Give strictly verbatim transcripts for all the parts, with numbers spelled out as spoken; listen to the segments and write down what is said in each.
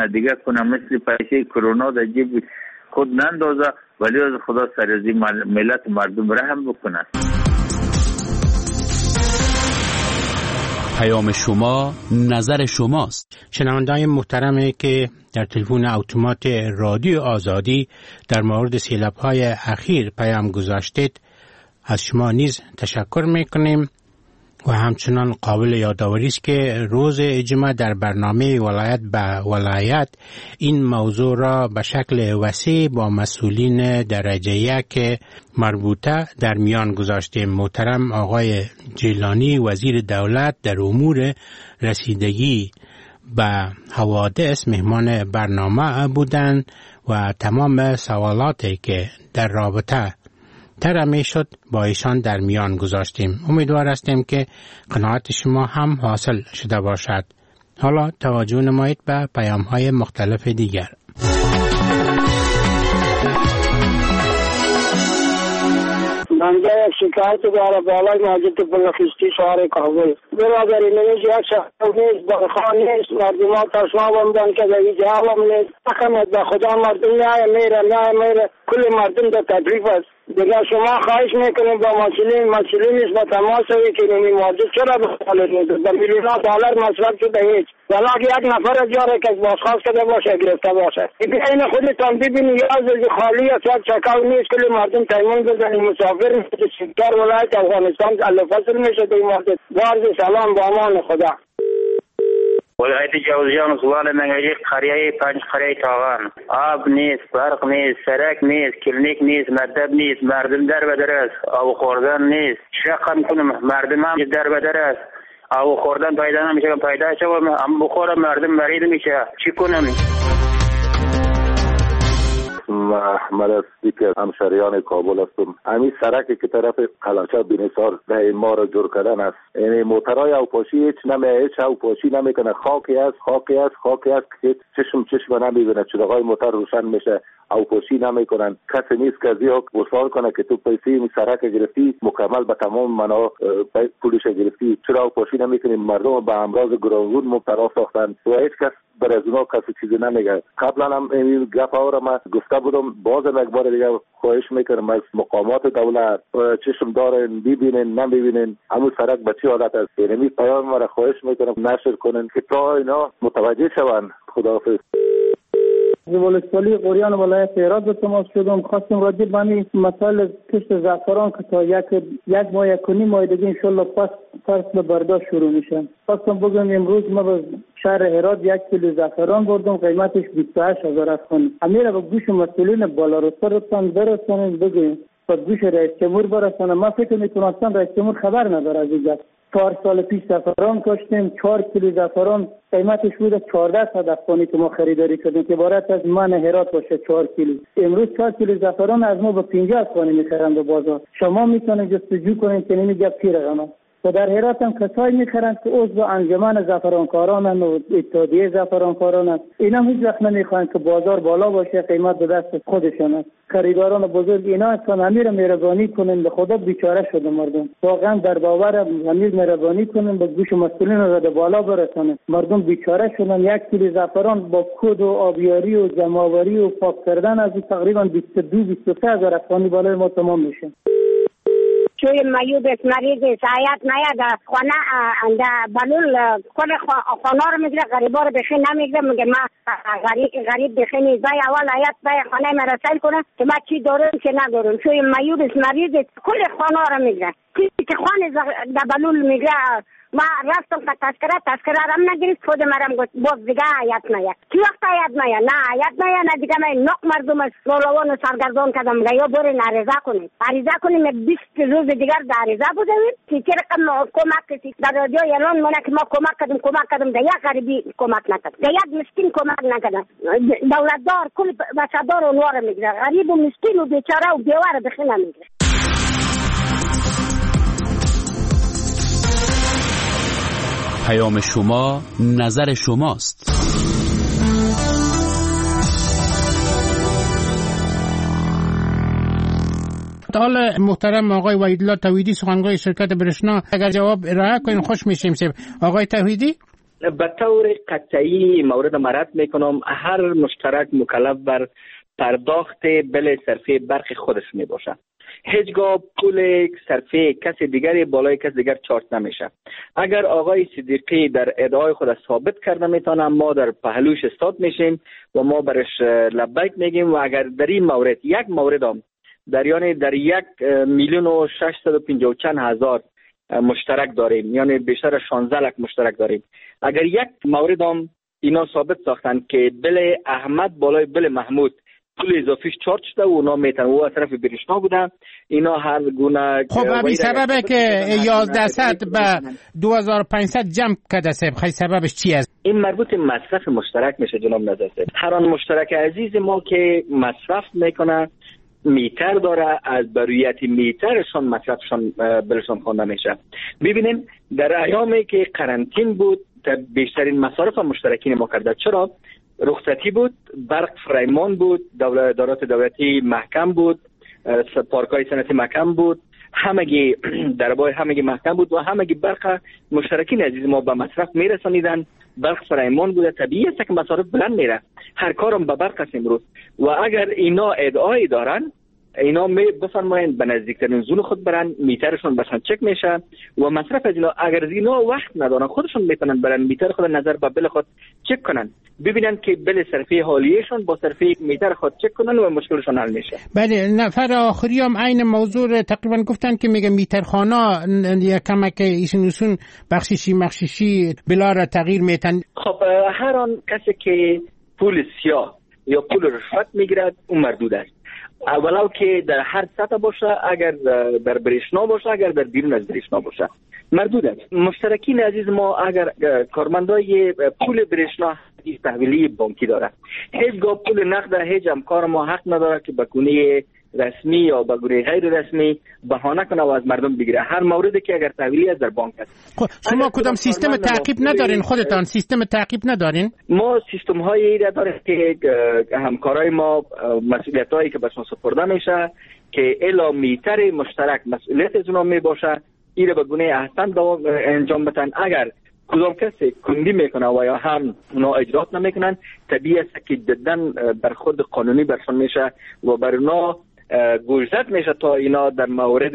کنه دیگه کنه، مثل پیسه کرونا در جیب خود نندازه، ولی از خدا سر از ملت مردم رحم بکنه. پیام شما نظر شماست. شنوندگان محترمی که در تلفن اتومات رادیو آزادی در مورد سیلاب‌های اخیر پیام گذاشتید، از شما نیز تشکر میکنیم و همچنان قابل یادآوری است که روز جمعه در برنامه ولایت به ولایت این موضوع را به شکل وسیع با مسئولین درجه یک مربوطه در میان گذاشتیم. محترم آقای جیلانی وزیر دولت در امور رسیدگی به حوادث مهمان برنامه بودند و تمام سوالاتی که در رابطه تر می شد با ایشان در میان گذاشتیم. امیدوار هستیم که قناعت شما هم حاصل شده باشد. حالا توجه نمایید به پیام های مختلف دیگر. بنده یک شکایت داره بالای مسجد بلخیستی شهر کابل. برادری نمیشه یک شخص نیست، بخواه نیست، مردمان تشما بمدن که در این جهاب هم نیست. اخمد به خدا مردم نه میره نه میره، کل مردم در تدریف است. دیگه شما خواهش میکنیم با مسئولین مسئولین نیست با تماس هایی که نمی مسجد چرا بخواه نیست در میلیون ها دلار مصرف شده هیچ ولی یک نفر از جاره که بازخواست کده باشه گرفته باشه. این خودتان ببینی یاز خالی است، یک چکاو نیست، کل مردم تیمون بزنی مسافر میشه شکر ولایت افغانستان الفصل میشه در مسجد. بارز سلام با امان خدا. ولایت جوزجان سوال منگیق قریه پنج قریه تاغان، آب نیست، برق نیست، سرک نیست، کلینیک نیست، مدب نیست، مردم در بدر است، آب خوردن نیست. شقم کنم مردم هم در بدر است، آب خوردن پیدا نمیشه، پیدا شد هم بخورم مردم مرید میشه، چی کنم؟ احمد هستی که همشریان کابل هستم. همین سرکی که طرف قلعه بینسار به این ما را جور کردن است. یعنی موترهای اوپاشی هیچ نمیه، هیچ اوپاشی نمیکنه، خاکی است خاکی است خاکی است که چشم چشم نمیبینه، چراغای موتر روشن میشه، اوپاشی نمیکنن. کسی نیست که زیاد وصال کنه که تو پیسه این سرک گرفتی مکمل به تمام منا پولش گرفتی، چرا اوپاشی نمیکنیم؟ مردم به امراض گوناگون مبتلا ساختن و هیچ کس بر از اونا کسی چیزی نمیگه. قبلا هم این گپ ها را من گفته بودم، بازم یک بار دیگه خواهش میکنم از مقامات دولت چشم دارن ببینن نمیبینن همون سرک به چه حالت است. یعنی پیام ما را خواهش میکنم نشر کنن که تا اینا متوجه شوند. خداحافظ. ولسوالی قریان ولایت هرات به تماس شدم، خواستم راجع به این مسائل کشت زعفران که تا یک یک ماه یک و نیم ماه دیگه ان شاء الله پس فصل برداشت شروع میشه. خواستم بگم امروز ما به شهر هرات یک کیلو زعفران بردم، قیمتش بیست و هشت هزار افغانی. امیر به گوش مسئولین بالا رتبه برسونید بگید به گوش رئیس جمهور برسونه. ما فکر میکنم رئیس جمهور خبر نداره از این. چهار سال پیش زعفران کاشتیم، چهار کیلو زعفران قیمتش بوده چهارده صد افغانی که ما خریداری کردیم که عبارت از من هرات باشه چهار کیلو. امروز چهار کیلو زعفران از ما به پنجاه افغانی میخرن به بازار. شما میتونید جستجو کنید که نمیگه پی رقمه. و در هرات هم کسایی میخرن که عضو انجمن زعفرانکاران و اتحادیه زعفرانکاران است. اینا هیچ وقت نمیخوان که بازار بالا باشه، قیمت به دست خودشون است. خریداران بزرگ اینا هستن. امیر مهربانی کنین، به خدا بیچاره شده مردم. واقعا در باور امیر مهربانی کنین، به گوش مسئولین رو به بالا برسونن. مردم بیچاره شدن. یک کیلو زعفران با کود و آبیاری و جمع‌آوری و پاک کردن از تقریبا بیست و دو بیست و سه هزار افغانی بالای ما تمام میشه. چوی مریض است، مریض است، حیات نیاد خانه انده بلول کل خانه رو میگیره، غریبا رو بخی نمیگیره. میگه ما غریب غریب بخی نیزای اول حیات بای خانه ما رسل کنه که ما چی دارم که ندارم. چوی مریض است، مریض است، کل خانه رو میگیره. که خانه ده بلول میگیره. ما رفتم که تذکره تذکره هم نگیرید، خود مرم گفت باز دیگه حیات نیاد. کی وقت حیات نیاد؟ نه حیات نیاد، نه دیگه من نق مردم از مولوان و سرگردان کردم. میگه یا برین عریضه کنید، عریضه کنیم. بیست روز دیگر در عریضه بودیم که چه رقم کمک کسی در رادیو اعلان مونه که ما کمک کردیم کمک کردیم. ده یک غریبی کمک نکرد، ده یک مسکین کمک نکرد. دولتدار کل بچه‌دار اونوار میگیره، غریب و مسکین و بیچاره و بیوار بخی نمیگیره. پیام شما نظر شماست. حالا محترم آقای وحیدالله توحیدی سخنگوی شرکت برشنا اگر جواب ارائه کنین خوش میشیم. آقای توحیدی به طور قطعی مورد مرد میکنم هر مشترک مکلف بر پرداخت بل صرفه برق خودش می باشه. هیچگاه پول صرفه کس دیگری بالای کس دیگر چارت نمیشه. اگر آقای صدیقی در ادعای خود ثابت کرده میتونه ما در پهلوش استاد میشیم و ما برش لبیک میگیم و اگر در این مورد یک مورد هم در یعنی در یک میلیون و ششصد و پنجاه و چند هزار مشترک داریم، یعنی بیشتر شانزده لک مشترک داریم، اگر یک مورد هم اینا ثابت ساختن که بل احمد بالای بل محمود پول اضافیش چارت شده و اونا میتونن و طرف برشنا بودن، اینا هر گونه خب همین سببه که یازده صد به دو هزار و پانصد جمع کرده سب خیلی سببش چی است؟ این مربوط مصرف مشترک میشه جناب نظر سب. هر آن مشترک عزیز ما که مصرف میکنه میتر داره، از برویت میترشان مصرفشان بلشان خوانده میشه. ببینیم در ایامی که قرنطین بود بیشترین مصارف مشترکین ما کرده. چرا؟ رخصتی بود، برق فرایمان بود، دولت دارات دولتی محکم بود، پارکای صنعتی محکم بود، همگی دربای همگی محکم بود و همگی برق مشترکین عزیز ما به مصرف میرسانیدن. برق فرایمان بوده، طبیعی است که مصارف بلند میره، هر کارم به برق است امروز. و اگر اینا ادعای دارن اینا می بفرمایند به نزدیکترین زون خود برن، میترشون بسن چک میشه و مصرف از اینا اگر اینا وقت ندارن خودشون میتونن برن میتر خود نظر به بل خود چک کنن، ببینن که بل صرفه حالیهشون با صرفه میتر خود چک کنن و مشکلشون حل میشه. بله، نفر آخری هم عین موضوع تقریبا گفتن که میگه میترخانا یا کمک ایشون بخششی مخششی بلا را تغییر میتن. خب هر آن کسی که پول سیاه یا پول رشوت میگیرد اون مردود است، ولو که در هر سطح باشه، اگر در برشنا باشه اگر در بیرون از برشنا باشه مردود است. مشترکین عزیز ما اگر کارمندای پول برشنا تحویلی بانکی داره، هیچگاه پول نقد هیچ همکار ما حق نداره که به گونه رسمی یا به گونه غیر رسمی بهانه کنه و از مردم بگیره. هر موردی که اگر تحویلی از در بانک است. خب شما کدام سیستم تعقیب ندارین خودتان؟ سیستم تعقیب ندارین؟ ما سیستم هایی داریم که همکارای ما مسئولیت هایی که بهشون سپرده میشه که الا میتر مشترک مسئولیت از اونا می باشه، این به گونه احسن انجام بدن. اگر کدام کسی کندی میکنه و یا هم اونا اجرات نمیکنن، طبیعی است که جداً برخورد قانونی برشون میشه و بر اونا گوشزد میشه تا اینا در مورد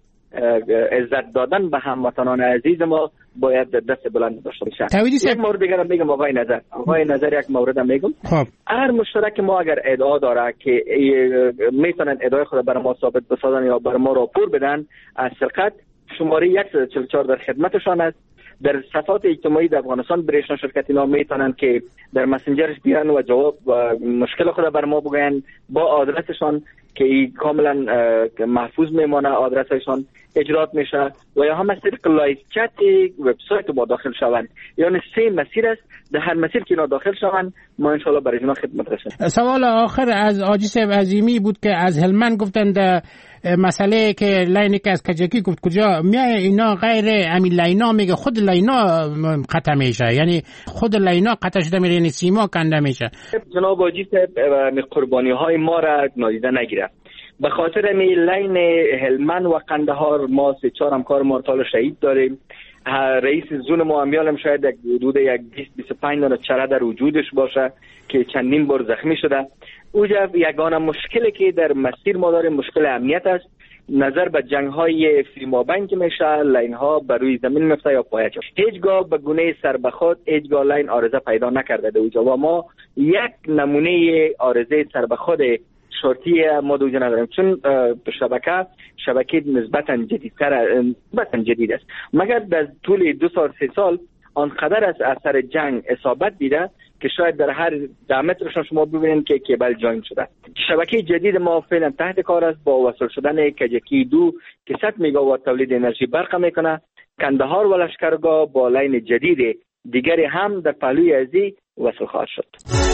عزت دادن به هموطنان عزیز ما باید دست بلند داشته باشه. یک مورد دیگر میگم آقای نظر آقای نظر یک مورد میگم. خب هر مشترک ما اگر ادعا داره که میتونن ادعای خود برای ما ثابت بسازن یا برای ما راپور بدن از سرقت، شماره صد و چهل و چهار در خدمتشان است. در صفحات اجتماعی در افغانستان برشنا شرکت اینا میتونن که در مسنجرش بیان و جواب و مشکل خود بر ما بگن با آدرسشان که ای کاملا محفوظ میمانه، آدرسشان اجرات میشه و یا هم از طریق لایو چت وبسایت ما داخل شوند. یعنی سه مسیر است، در هر مسیر که اینا داخل شوند ما ان شاء الله برای اینا خدمت رسیم. سوال آخر از آجی صاحب عظیمی بود که از هلمند گفتند مسئله که لاینی که از کجکی گفت کجا میای اینا غیر همین لاینا میگه خود لاینا قطع میشه، یعنی خود لاینا قطع شده میره، یعنی سیما کنده میشه. جناب آجی صاحب قربانی های ما را نادیده نگیره. به خاطر می لین هلمند و قندهار ما سه چهار همکار مرتال شهید داریم. رئیس زون ما امیالم شاید یک حدود یک بیست بیست و پنج دانه چره در وجودش باشه که چندین بار زخمی شده. اوجا یگانه مشکلی که در مسیر ما داریم مشکل امنیت است. نظر به جنگ های فیلمابند که میشه لین ها بر روی زمین میفته یا پایچ، هیچگاه به گونه سر به خود هیچگاه لین آرزه پیدا نکرده در اوجا و ما یک نمونه آرزه سر به خود شرطی ما دوجه نداریم، چون شبکه شبکه نسبتا جدیدتر نسبتا جدید است، مگر در طول دو سال سه سال آنقدر از اثر جنگ اصابت دیده که شاید در هر ده مترشون شما ببینید که کیبل جاین شده. شبکه جدید ما فعلا تحت کار است با وصل شدن کجکی دو که صد مگاوات تولید انرژی برق میکنه. کندهار و لشکرگاه با لین جدید دیگری هم در پهلوی ازی وصل خواهد شد.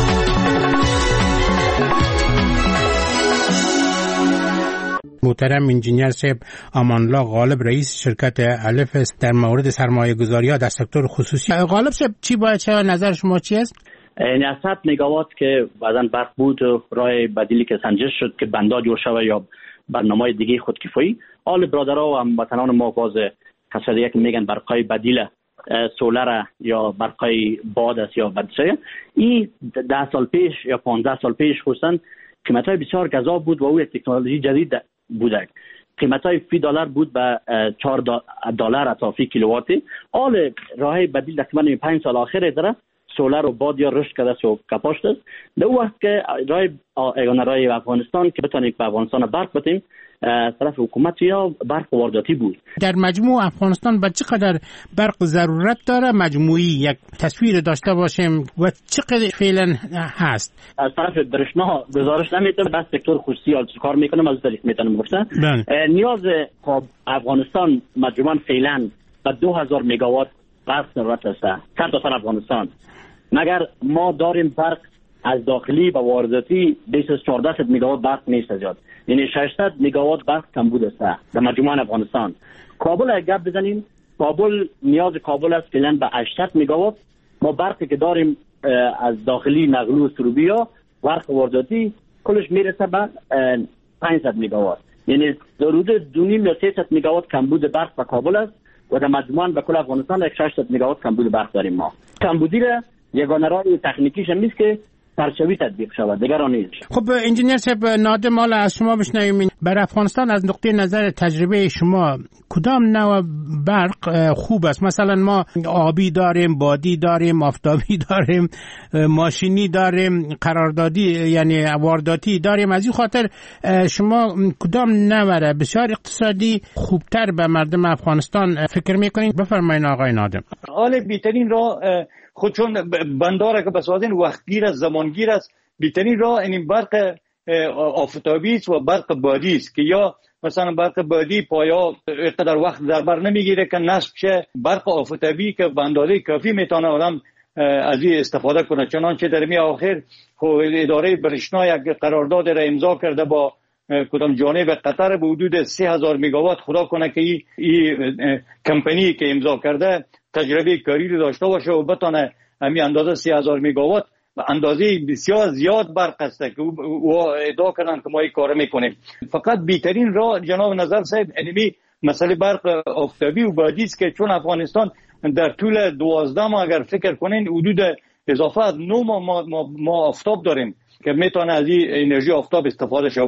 محترم انجینیر صاحب امانالله غالب رئیس شرکت الف در مورد سرمایه گذاری ها در سکتور خصوصی. غالب صاحب چی باید چه نظر شما چی است؟ این صد مگاوات که بعداً برق بود راه بدیلی که سنجش شد که بندا جور شوه یا برنامه دیگه خودکفایی، آل برادرها و هموطنان ما باز کسایی که میگن برقای بدیل سولر یا برقای باد است یا بدسایه. این ده سال پیش یا پانزده سال پیش خصوصا قیمت های بسیار گذاب بود و او یک تکنولوژی جدید بوده. قیمت های فی دلار بود به چهار دلار اتا فی کیلوواتی. حال راه بدیل تقریبا پنج سال آخر داره سولر و باد یا رشد کرده و کپاشت است. در وقت که راه ایگان راه افغانستان که بتونیم به افغانستان برق بدیم طرف حکومت یا برق وارداتی بود. در مجموع افغانستان به چقدر برق ضرورت داره مجموعی یک تصویر داشته باشیم و چقدر فعلا هست؟ از طرف برشنا گزارش نمیتونه بس سکتور خصوصی کار میکنه از طریق میتونه گفتن نیاز خب افغانستان مجموعاً فعلا به دو هزار مگاوات برق ضرورت است در تا افغانستان. مگر ما داریم برق از داخلی و وارداتی بیش از چهارده مگاوات برق نیست زیاد، یعنی ششصد مگاوات برق کمبود است در مجموعه افغانستان. کابل اگه گپ بزنیم کابل نیاز کابل است فعلا به هشتصد مگاوات. ما برقی که داریم از داخلی نقل و سروبیا برق وارداتی کلش میرسه به پانصد مگاوات، یعنی حدود دو نیم یا سیصد مگاوات کمبود برق به کابل است و در مجموعاً به کل افغانستان ششصد مگاوات کمبود برق داریم. ما کمبودی را یگانه راه تکنیکیش هم نیست که پرچوی تطبیق شود، دیگر آن نیست. خب انجینیر صاحب نادم حالا از شما بشنویم برای افغانستان از نقطه نظر تجربه شما کدام نوع برق خوب است؟ مثلا ما آبی داریم، بادی داریم، آفتابی داریم، ماشینی داریم، قراردادی یعنی وارداتی داریم. از این خاطر شما کدام نوع بسیار اقتصادی خوبتر به مردم افغانستان فکر میکنید؟ بفرمایید آقای نادم. حال بهترین راه خود چون بنداره که بسازین وقتگیر است، زمانگیر است، بهترین راه این برق آفتابی است و برق بادی است که یا مثلا برق بادی پایا اینقدر وقت در بر نمیگیره که نصب شه. برق آفتابی که به اندازه کافی میتونه آدم از این استفاده کنه. چنانچه در می آخر اداره برشنا یک قرارداد را امضا کرده با کدام جانب قطر به حدود سه هزار مگاوات. خدا کنه که این کمپانی که امضا کرده تجربه کاری رو داشته باشه و بتونه همین اندازه سه هزار مگاوات اندازه بسیار زیاد برق است که او ادعا کردن که ما این کار میکنیم. فقط بهترین راه جناب نظر صاحب انمی مسئله برق آفتابی و بادی است که چون افغانستان در طول دوازده ماه اگر فکر کنین حدود اضافه از نه ماه ما, ما, ما آفتاب داریم که میتونه از این انرژی آفتاب استفاده شه.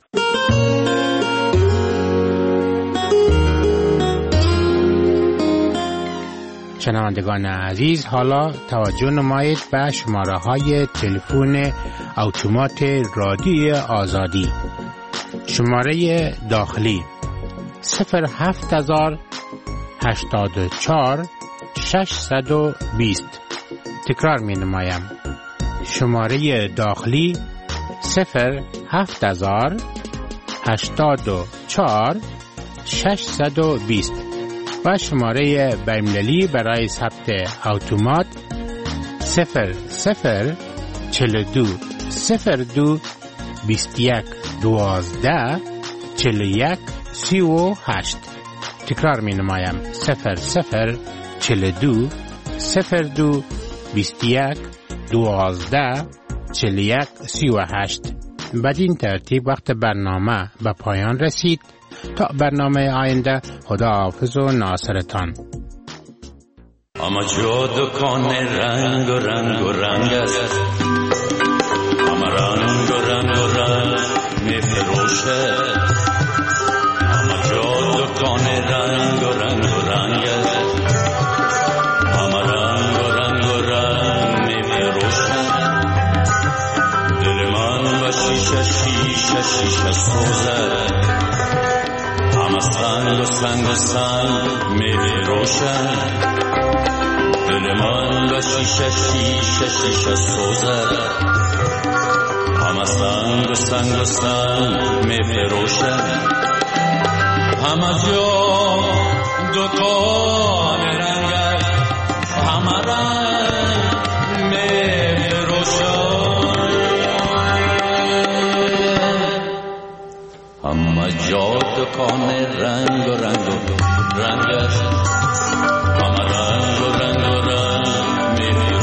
شنوندگان عزیز، حالا توجه نمایید به شماره های تلفن اتومات رادیو آزادی. شماره داخلی صفر هفت هزار هشتاد و چهار ششصد و بیست. تکرار می نمایم. شماره داخلی صفر هفت هزار هشتاد و چهار ششصد و بیست و شماره بین‌المللی برای ثبت اتومات صفر صفر چهل و دو صفر دو بیست و یک دوازده چهل و یک سی و هشت. تکرار می نمایم صفر صفر چهل و دو صفر دو بیست و یک دوازده چهل و یک سی و هشت. بدین ترتیب وقت برنامه به پایان رسید. تا برنامه آینده خدا حافظ و ناصرتان. اما جو دکان رنگ و رنگ و رنگ است، اما رنگ و رنگ و رنگ می فروشه. اما جو دکان رنگ و رنگ و رنگ است، اما رنگ و رنگ و رنگ می فروشه. دل من و شیشه شیشه شیشه سوزه، همه سنگ و سنگ و سنگ می روشن. دل من و شیشه شیشه شیشه سوزه، همه سنگ و سنگ و سنگ می فروشن. همه جا دکان رنگ است، همه رنگ می فروشن. همه جا دکان رنگ و رنگ و رنگ است، همه رنگ و رنگ و رنگ می